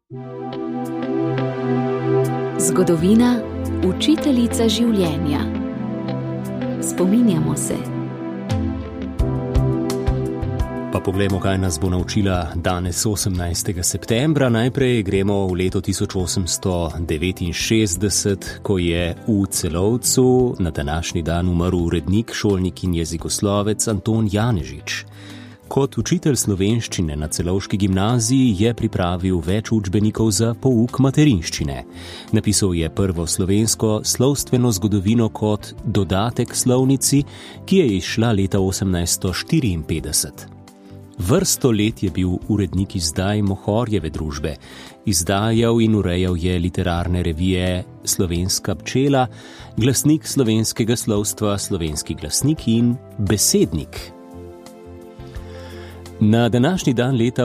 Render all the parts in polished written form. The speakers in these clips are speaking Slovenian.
Zgodovina, učiteljica življenja. Spominjamo se. Pa poglejmo, kaj nas bo naučila danes 18. septembra. Najprej gremo v leto 1869, ko je v Celovcu na današnji dan umrl urednik, šolnik in jezikoslovec Anton Janežič. Kot učitelj slovenščine na celovški gimnaziji je pripravil več učbenikov za pouk materinščine. Napisal je prvo slovensko slovstveno zgodovino kot dodatek slovnici, ki je izšla leta 1854. Vrsto let je bil urednik izdaj Mohorjeve družbe. Izdajal in urejal je literarne revije Slovenska pčela, Glasnik slovenskega slovstva, Slovenski glasnik in Besednik. Na današnji dan leta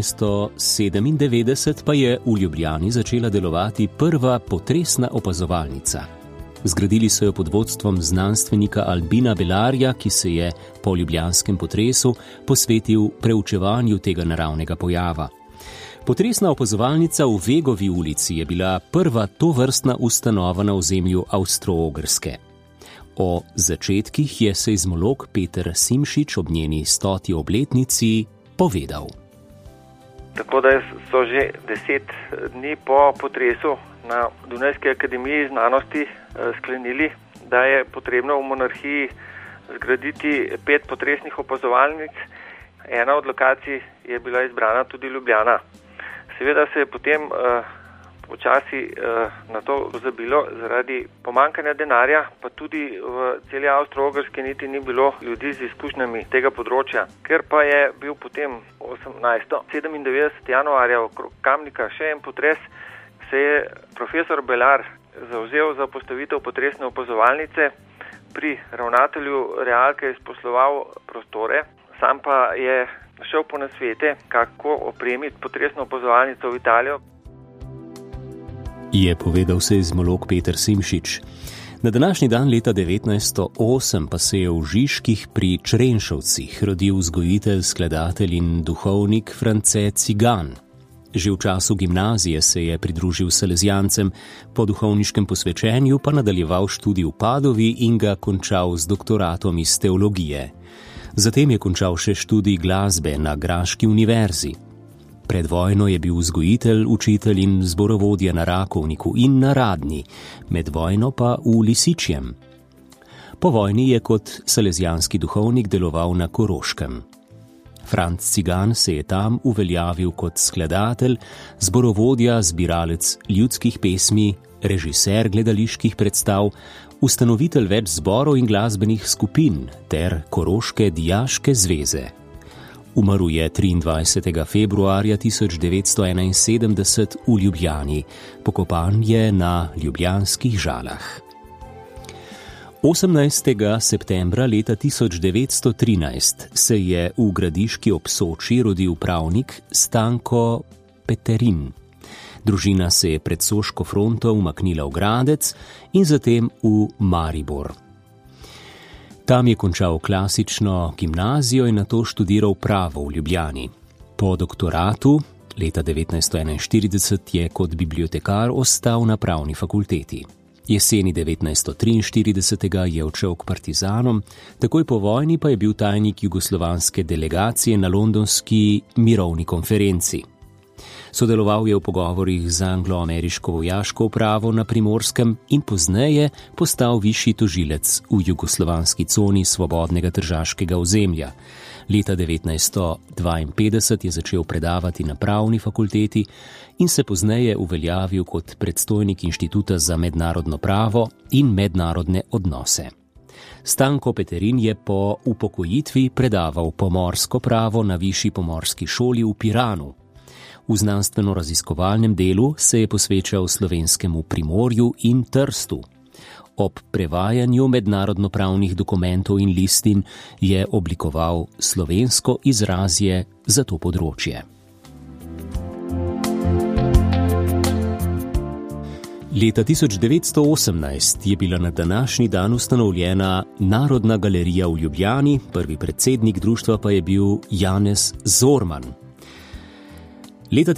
1897 pa je v Ljubljani začela delovati prva potresna opazovalnica. Zgradili so jo pod vodstvom znanstvenika Albina Belarja, ki se je po ljubljanskem potresu posvetil preučevanju tega naravnega pojava. Potresna opazovalnica v Vegovi ulici je bila prva tovrstna ustanova na ozemlju Avstro-Ogrske. O začetkih je seizmolog Peter Simšič ob njeni 100. obletnici povedal. Tako da so že 10 dni po potresu na Dunajski akademiji znanosti sklenili, da je potrebno v monarhiji zgraditi 5 potresnih opazovalnic. Ena od lokacij je bila izbrana tudi Ljubljana. Seveda se je potem počasi na to pozabilo zaradi pomanjkanja denarja, pa tudi v celi Avstro-Ogrski niti ni bilo ljudi z izkušnjami tega področja. Ker pa je bil potem 1897 januarja okrog Kamnika še en potres, se je profesor Belar zavzel za postavitev potresne opazovalnice, pri ravnatelju realke izposloval prostore, sam pa je šel po nasvete, kako opremiti potresno opazovalnico v Italijo. Je povedal seizmolog Peter Simšič. Na današnji dan leta 1908 pa se je v Žižkih pri Črenšovcih rodil vzgojitelj, skladatelj in duhovnik France Cigan. Že v času gimnazije se je pridružil salezijancem, po duhovniškem posvečenju pa nadaljeval študij v Padovi in ga končal z doktoratom iz teologije. Zatem je končal še študij glasbe na Graški univerzi. Pred vojno je bil vzgojitelj, učitelj in zborovodja na Rakovniku in na Radni, med vojno pa v Lisičjem. Po vojni je kot salezijanski duhovnik deloval na Koroškem. Franc Cigan se je tam uveljavil kot skladatelj, zborovodja, zbiralec ljudskih pesmi, režiser gledaliških predstav, ustanovitelj več zborov in glasbenih skupin ter Koroške dijaške zveze. Umrl je 23. februarja 1971 v Ljubljani, pokopan je na ljubljanskih Žalah. 18. septembra leta 1913 se je v Gradiški ob Soči rodil pravnik Stanko Peterin. Družina se je pred Soško fronto umaknila v Gradec in zatem v Maribor. Tam je končal klasično gimnazijo in nato študiral pravo v Ljubljani. Po doktoratu leta 1941 je kot bibliotekar ostal na pravni fakulteti. Jeseni 1943 je odšel k partizanom, takoj po vojni pa je bil tajnik jugoslovanske delegacije na londonski mirovni konferenci. Sodeloval je v pogovorih z anglo-ameriško vojaško upravo na Primorskem in pozneje postal višji tožilec v jugoslovanski coni svobodnega tržaškega ozemlja. Leta 1952 je začel predavati na pravni fakulteti in se pozneje uveljavil kot predstojnik Inštituta za mednarodno pravo in mednarodne odnose. Stanko Peterin je po upokojitvi predaval pomorsko pravo na Višji pomorski šoli v Piranu. V znanstveno-raziskovalnem delu se je posvečal slovenskemu Primorju in Trstu. Ob prevajanju mednarodnopravnih dokumentov in listin je oblikoval slovensko izrazje za to področje. Leta 1918 je bila na današnji dan ustanovljena Narodna galerija v Ljubljani, prvi predsednik društva pa je bil Janez Zorman. Leta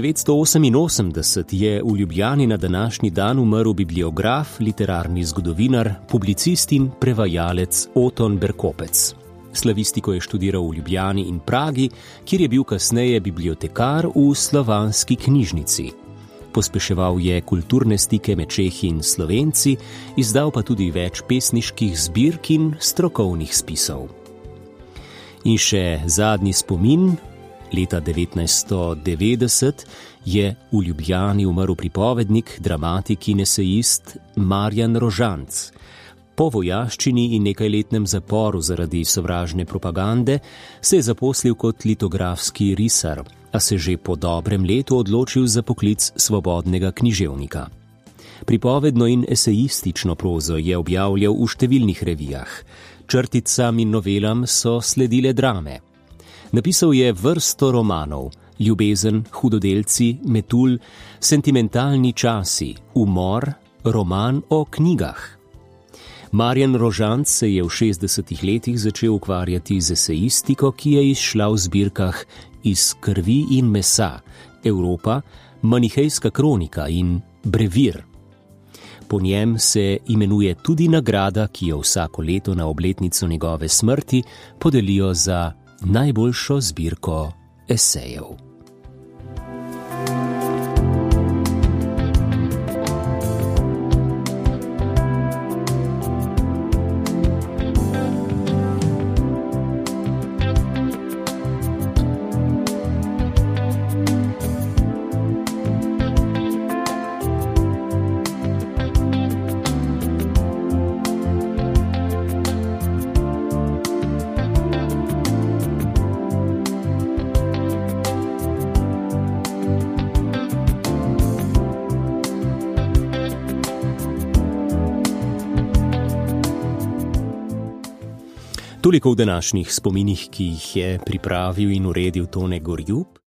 1988 je v Ljubljani na današnji dan umrl bibliograf, literarni zgodovinar, publicist in prevajalec Oton Berkopec. Slavistiko je študiral v Ljubljani in Pragi, kjer je bil kasneje bibliotekar v Slovanski knjižnici. Pospeševal je kulturne stike med Čehi in Slovenci, izdal pa tudi več pesniških zbirk in strokovnih spisov. In še zadnji spomin. Leta 1990 je v Ljubljani umrl pripovednik, dramatik in esejist Marjan Rožanc. Po vojaščini in nekajletnem zaporu zaradi sovražne propagande se je zaposlil kot litografski risar, a se že po dobrem letu odločil za poklic svobodnega književnika. Pripovedno in esejistično prozo je objavljal v številnih revijah. Črticam in novelam so sledile drame. Napisal je vrsto romanov: Ljubezen, Hudodelci, Metulj, Sentimentalni časi, Umor, roman o knjigah. Marjan Rožanc se je v 60. letih začel ukvarjati z esejistiko, ki je izšla v zbirkah Iz krvi in mesa, Evropa, Manihejska kronika in Brevir. Po njem se imenuje tudi nagrada, ki jo vsako leto na obletnico njegove smrti podelijo za najboljšo zbirko esejev. Toliko v današnjih spominih, ki jih je pripravil in uredil Tone Gorjup.